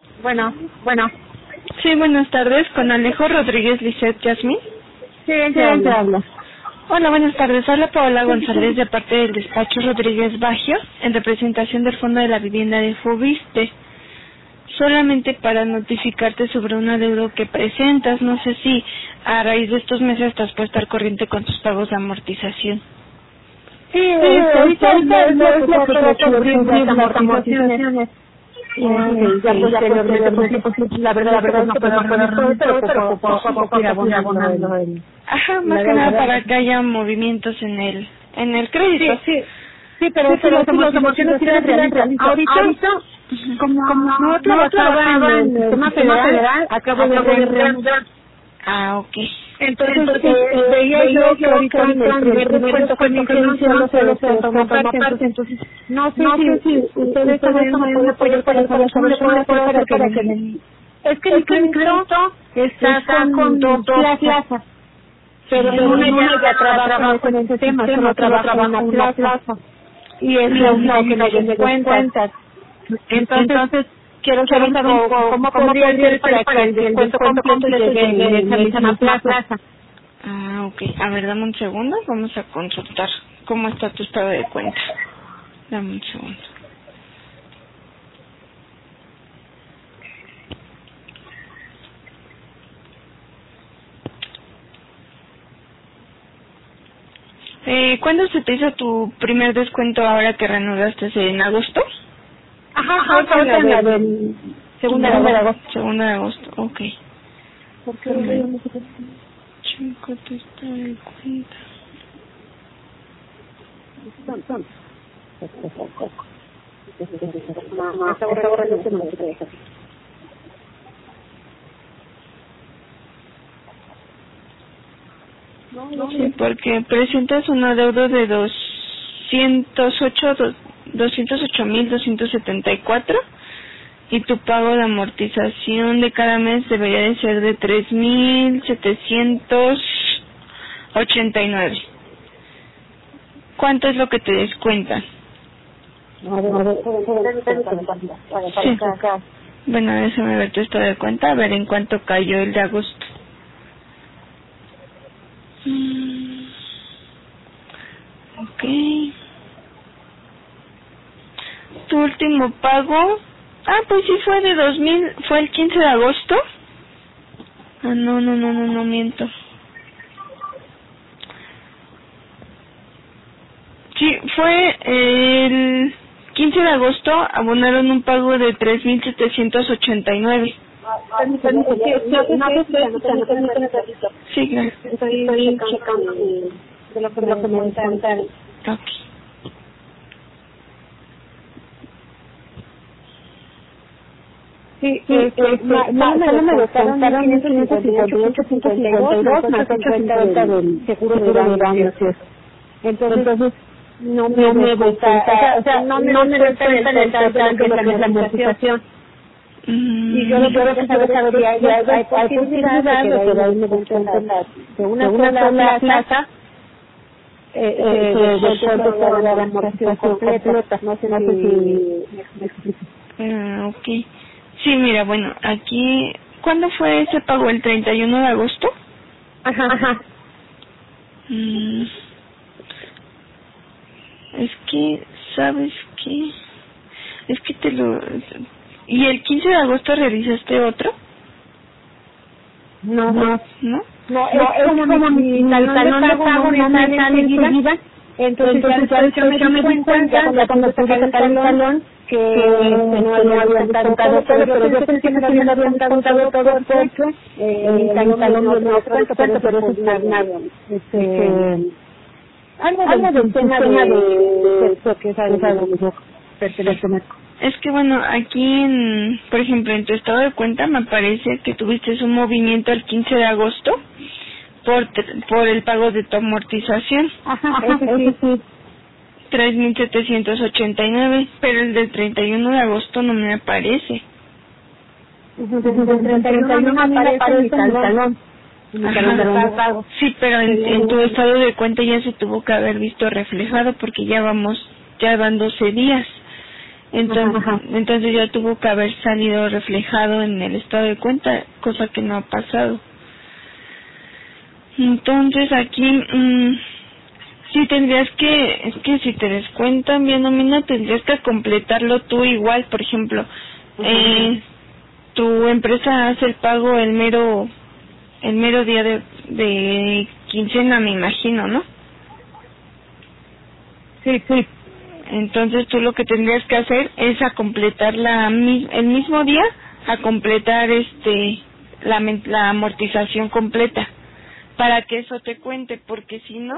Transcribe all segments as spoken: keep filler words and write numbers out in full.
Bueno, bueno. Sí, buenas tardes, con Alejo Rodríguez Lisset Yasmín. Sí, ella habla. habla. Hola, buenas tardes. Habla Paola González de parte del despacho Rodríguez Bagio, en representación del Fondo de la Vivienda de Fobiste. Solamente para notificarte sobre un adeudo que presentas. No sé si a raíz de estos meses estás puesta al corriente con tus pagos de amortización. Sí, este, ahorita, ahorita no es lo que yo cubrir las amortizaciones. Y ya posteriormente, pues la verdad, la verdad no puedo hacer todo, pero poco a poco ir abonando el... Ajá, más que nada para que haya movimientos en el en el crédito. Sí, sí, sí, pero las amortizaciones sí las realizo. Ahorita, como no trabajaba en el sistema federal, acabo de reanudar. Ah, ok. Entonces, Entonces eh, veía yo que ahorita en el primer descuento que me hicieron solo se se tomó parte. Entonces, no sé no si, sé si ustedes también me pueden apoyar para saber cómo le puedo hacer para que me... Es que mi crédito está con dos plazas, pero en una ya trabajo en el sistema, solo trabajo en una plaza. Y es lo que me descuentas. Entonces, quiero saber cómo podría ser para que el descuento completo llegue en esa misma plaza. Ah, ok. A ver, dame un segundo. Vamos a consultar cómo está tu estado de cuenta. Dame un segundo. Eh, ¿Cuándo se te hizo tu primer descuento ahora que reanudaste? ¿En agosto? Ajá, ajá, ahorita en la del segundo de agosto. Segundo de agosto, ok. ¿Por qué no? Chico, te está de cuenta. Son, son. No, esta hora no se me deja. Sí, porque presentas un adeudo de doscientos ocho, doscientos ocho mil doscientos setenta y cuatro y tu pago de amortización de cada mes debería de ser de tres mil setecientos ochenta y nueve. ¿Cuánto es lo que te descuentan? Sí. Bueno, déjame ver tu estado de cuenta, a ver en cuánto cayó el de agosto. Mm. Ok. Tu último pago... Ah, pues sí fue de dos mil... ¿Fue el quince de agosto? Ah, no, no, no, no, no miento. Sí, fue el quince de agosto, abonaron un pago de tres mil setecientos ochenta y nueve. Sí, claro. Estoy checando de lo que me descuentan. Ok. Sí, este, solo me descontaron mil quinientos cincuenta y ocho punto cincuenta y dos más ocho cincuenta del seguro de daños. Entonces, no me descuenta, o sea, no me descuentan el total de lo que es la amortización. Y yo lo que quiero saber si hay, hay posibilidad de que de ahí me descuenten de una sola plaza eh, que descuento toda la amortización completa. No sé si me explico. Ah, ok. Sí, mira, bueno, aquí... ¿Cuándo fue ese pago? ¿El treinta y uno de agosto? Ajá, ajá. Mm, es que, ¿sabes qué? Es que te lo... ¿Y el quince de agosto realizaste otro? No, no. ¿No? No, es, no, es como, como mi talón de pago no me sale enseguida. Entonces, entonces ya yo me di cuenta, ya cuando pude sacar el talón, que no había descontado todo, pero yo pensé que me habían descontado todo porque mi talón no tenía otro descuento, pero eso es nada. Este, algo del sistema de sexo que es algo que yo pertenezco. Es que bueno, aquí, en, por ejemplo, en tu estado de cuenta me parece que tuviste un movimiento el quince de agosto por por el pago de tu amortización. Ajá, ajá, eso sí. tres mil setecientos ochenta y nueve, pero el del treinta y uno de agosto no me aparece. El treinta y uno no me aparece mi talón. Ajá. Sí, pero en, en tu estado de cuenta ya se tuvo que haber visto reflejado porque ya vamos, ya van doce días. Entonces, ajá. entonces ya tuvo que haber salido reflejado en el estado de cuenta, cosa que no ha pasado. Entonces aquí mmm, sí tendrías que, es que si te descuentan bien nómina, tendrías que completarlo tú igual. Por ejemplo, uh-huh. eh, tu empresa hace el pago el mero el mero día de, de quincena, me imagino, ¿no? Sí, sí. Entonces tú lo que tendrías que hacer es a completar la el mismo día, a completar este la, la amortización completa, para que eso te cuente, porque si no,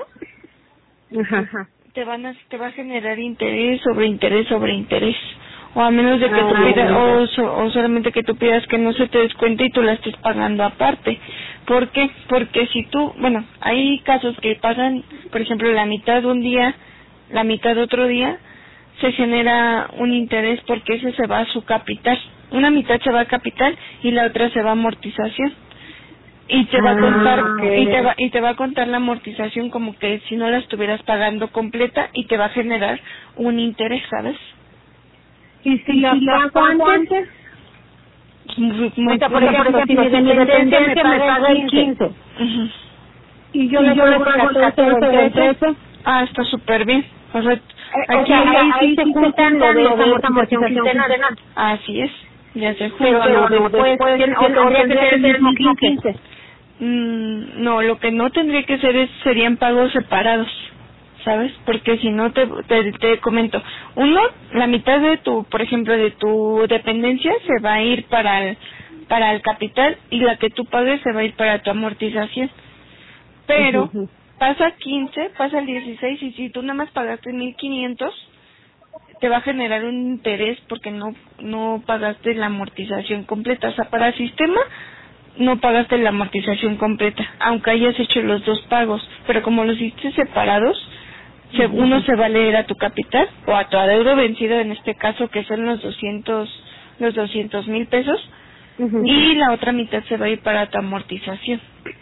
ajá. te van a te va a generar interés sobre interés sobre interés, o a menos de que ah, tú pidas o, so, o solamente que tú pidas que no se te descuente y tú la estés pagando aparte. ¿Por qué? Porque si tú, bueno, hay casos que pagan, por ejemplo, la mitad de un día, la mitad de otro día, se genera un interés porque ese se va a su capital. Una mitad se va a capital y la otra se va a amortización. Y te ah, va a contar okay. y te va y te va a contar la amortización como que si no la estuvieras pagando completa, y te va a generar un interés, ¿sabes? Y si la pago antes, muy, o sea, por ejemplo, si mi dependencia me paga el quince, uh-huh. y yo le pago el catorce o el trece, ah, está súper bien. O sea, aquí o sea, ahí, ahí se juntan lo de esa amortización quincenal. Así es, ya se juntan. Pero, pero después, después tiene, o tendría que ser el mismo quince. Mm, no, lo que no tendría que ser es, serían pagos separados, ¿sabes? Porque si no, te, te te comento, uno, la mitad de tu, por ejemplo, de tu dependencia se va a ir para el, para el capital, y la que tú pagues se va a ir para tu amortización. Pero uh-huh. pasa quince, pasa el dieciséis, y si tú nada más pagaste mil quinientos, te va a generar un interés porque no no pagaste la amortización completa. O sea, para el sistema no pagaste la amortización completa, aunque hayas hecho los dos pagos, pero como los hiciste separados, se, uh-huh. uno se va a leer a tu capital o a tu adeudo vencido, en este caso, que son los doscientos los doscientos mil pesos, uh-huh. y la otra mitad se va a ir para tu amortización.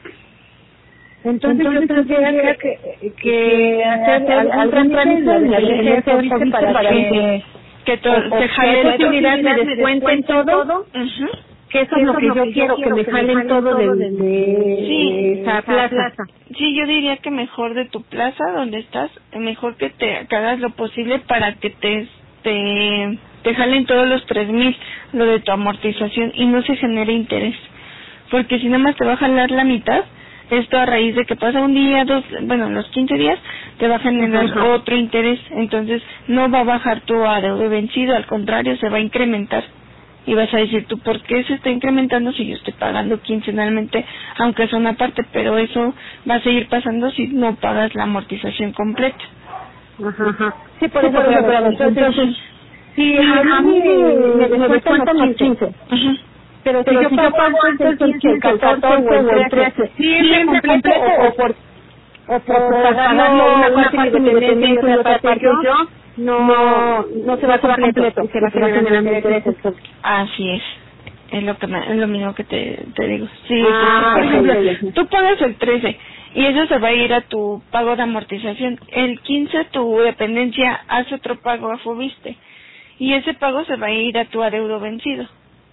Entonces, Entonces yo tendría que, que, que hacer algún trámite en la agencia para, para que, que, que to, o, se jale de utilidad, me descuenten todo. Uh-huh. Que eso es lo que yo quiero, que me jalen todo de, de, de sí, esa plaza. plaza. Sí, yo diría que mejor de tu plaza donde estás, mejor que te que hagas lo posible para que te te, te jalen todos los tres mil, lo de tu amortización, y no se genere interés. Porque si nada más te va a jalar la mitad, esto a raíz de que pasa un día, dos, bueno, los quince días, te va a generar uh-huh. otro interés. Entonces no va a bajar tu adeudo vencido, al contrario, se va a incrementar. Y vas a decir tú, ¿por qué se está incrementando si yo estoy pagando quincenalmente, aunque es una parte? Pero eso va a seguir pasando si no pagas la amortización completa. Ajá, ajá. Sí, por eso, pero, pero, entonces, si a mí me descuentan los quince, uh-huh. pero, pero si, si yo pago antes el quince, el catorce o el trece, ¿siempre completo o por o por pagarlo una parte de mi dependencia y otra parte yo? No, no, no se va a hacer completo, se va a generar intereses. Así es, es lo que me, es lo mismo que te, te digo. Sí, ah, por ejemplo, okay, okay. tú pagas el trece y eso se va a ir a tu pago de amortización. El quince tu dependencia hace otro pago a Fobiste y ese pago se va a ir a tu adeudo vencido.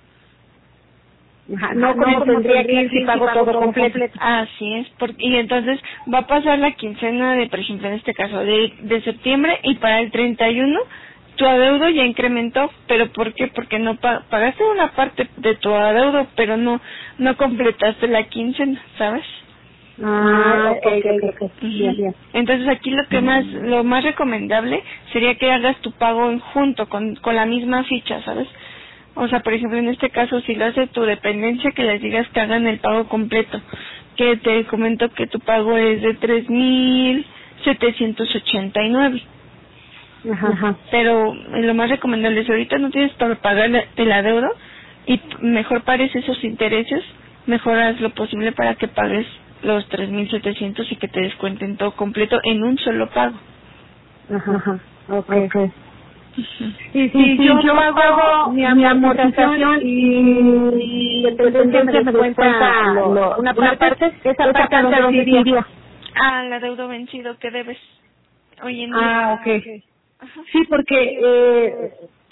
Ajá, no, no como tendría que ir si pago todo completo. Así es, porque, y entonces va a pasar la quincena de, por ejemplo, en este caso, de, de septiembre, y para el treinta y uno tu adeudo ya incrementó. ¿Pero por qué? Porque no pa- pagaste una parte de tu adeudo, pero no no completaste la quincena, ¿sabes? Ah, ok, ok, ok. Uh-huh. Yeah, yeah. Entonces aquí lo que más lo más recomendable sería que hagas tu pago en junto con, con la misma ficha, ¿sabes? O sea, por ejemplo, en este caso, si lo hace tu dependencia, que les digas que hagan el pago completo. Que te comento que tu pago es de tres mil setecientos ochenta y nueve. Ajá. Pero lo más recomendable es, ahorita no tienes para pagar el adeudo, y mejor pares esos intereses, mejor haz lo posible para que pagues los tres mil setecientos y que te descuenten todo completo en un solo pago. Ajá, ajá. Okay. Okay. Uh-huh. Y si, y si yo, yo pago mi, mi amortización y el dependencia me descuenta lo, lo, una parte, parte esa, esa parte a dónde iría. Ah, el adeudo vencido que debes hoy en día. Ah, okay. Okay. Ajá. Sí, porque eh,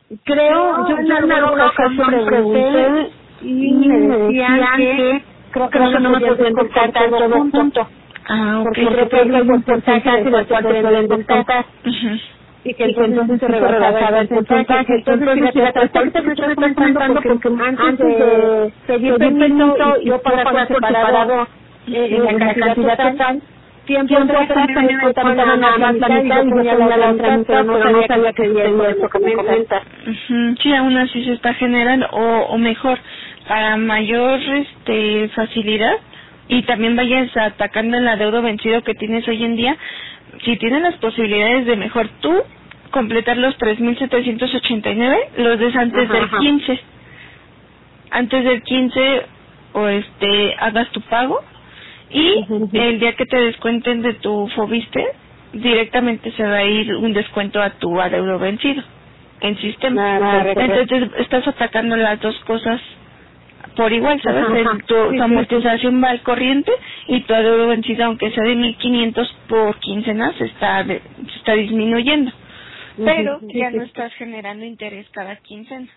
Creo, yo en alguna ocasión pregunté y me decían que creo que no me podían descontar todo junto. Ah, ok. Porque creo que hay un porcentaje del cual te pueden descontar. Y que entonces se rebasaba el porcentaje. Entonces, fíjate, hasta ahorita me estoy comentando porque antes de pedir permiso y yo pagar por separado en la cantidad total, tiempo atrás también me contaban nada más la mitad y yo tenía la otra mitad, pero no sabía que tenía esto que me comentas. Sí, aún así se está generando, o, o mejor, para mayor este facilidad, y también vayas atacando el adeudo vencido que tienes hoy en día, si tienes las posibilidades de mejor tú completar los tres mil setecientos ochenta y nueve, los des antes ajá, del quince. Antes del quince, o este, hagas tu pago, y uh-huh. el día que te descuenten de tu Foviste, directamente se va a ir un descuento a tu adeudo vencido en sistema. Ah, entonces estás atacando las dos cosas por igual, ¿sabes? Ajá, ajá. Tu, tu sí, amortización sí. va al corriente y tu adeudo vencido, aunque sea de mil quinientos por quincenas, se está, de, se está disminuyendo. Uh-huh. Pero sí, ya sí, no sí. estás generando interés cada quincena.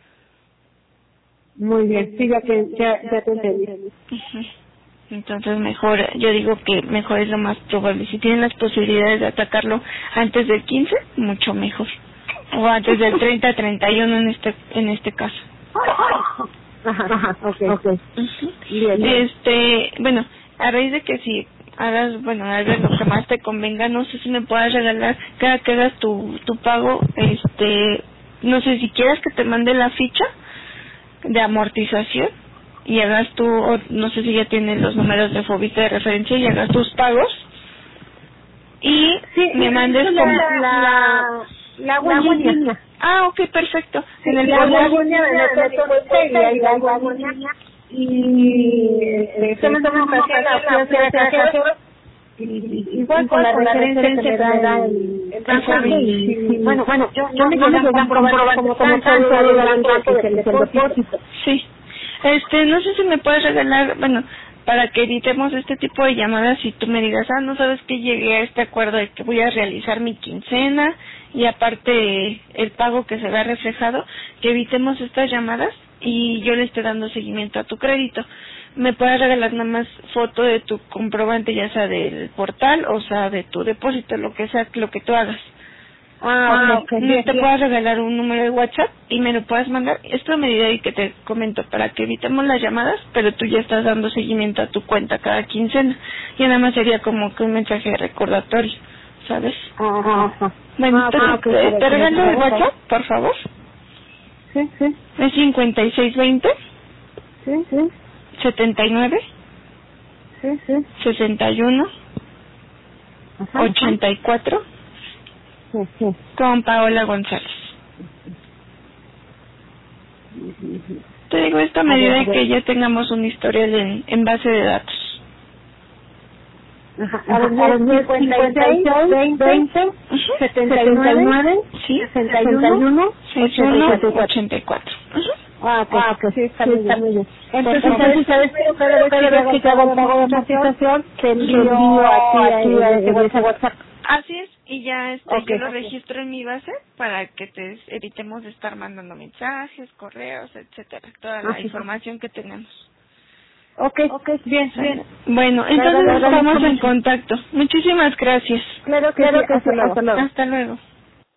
Muy bien, sí, ya, que, ya, ya te entendí. Uh-huh. Entonces mejor, yo digo que mejor es lo más probable. Si tienen las posibilidades de atacarlo antes del quince, mucho mejor. O antes del treinta, treinta y uno en este en este caso. Ajá, ajá, okay, okay. Uh-huh. Bien, bien. Este, bueno, a raíz de que si hagas, bueno, hagas lo que más te convenga, no sé si me puedas regalar cada que hagas tu tu pago, este, no sé si quieras que te mande la ficha de amortización y hagas tú, o no sé si ya tienes los números de Foviste de referencia y hagas tus pagos y sí, me mandes la, como la, la, la hago en línea. Ah, ok, perfecto. Sí, en el la hago en línea de nuestro cuenta y ahí la hago en línea y se me toma ocasión la fui a hacer cajero igual con la referencia que me da el banco y bueno, bueno, yo yo me voy a comprobar como como tanto de banco que el depósito. Sí. Este, no sé si me puedes regalar, bueno, para que evitemos este tipo de llamadas, si tú me digas, ah, no sabes que llegué a este acuerdo de que voy a realizar mi quincena y aparte el pago que se vea reflejado, que evitemos estas llamadas y yo le esté dando seguimiento a tu crédito. Me puedes regalar nada más foto de tu comprobante, ya sea del portal o sea de tu depósito, lo que sea, lo que tú hagas. Ah, ok. okay. Bien, te bien. Puedas regalar un número de WhatsApp y me lo puedas mandar. Esto a medida de que te comento para que evitemos las llamadas, pero tú ya estás dando seguimiento a tu cuenta cada quincena. Y nada más sería como que un mensaje de recordatorio, ¿sabes? Ajá. ajá. Bueno, ah, entonces, okay, te, okay, te regalo el WhatsApp, por favor. Sí, sí. Es cincuenta y seis veinte. Sí, sí. setenta y nueve. Sí, sí. sesenta y uno. Ajá, ochenta y cuatro. Sí, sí. Con Paola González. Te digo esto a medida de que ya tengamos un historial en, en base de datos. Ajá. A ver, cincuenta y seis, veinte, setenta y nueve, sí, sesenta y uno, ochenta y cuatro. Ah, pues, ah, pues sí, está muy bien. Entonces, entonces ¿sabes qué? Cada vez que hago el pago de amortización, te envío aquí a ese WhatsApp. Así es, y ya este, okay, yo lo okay. registro en mi base para que te evitemos de estar mandando mensajes, correos, etcétera, toda la Así información es. que tenemos. Ok, okay, bien, bien. Bueno, entonces claro, estamos en contacto. Muchísimas gracias. Claro que, claro sí, que hasta, luego. hasta luego. Hasta luego.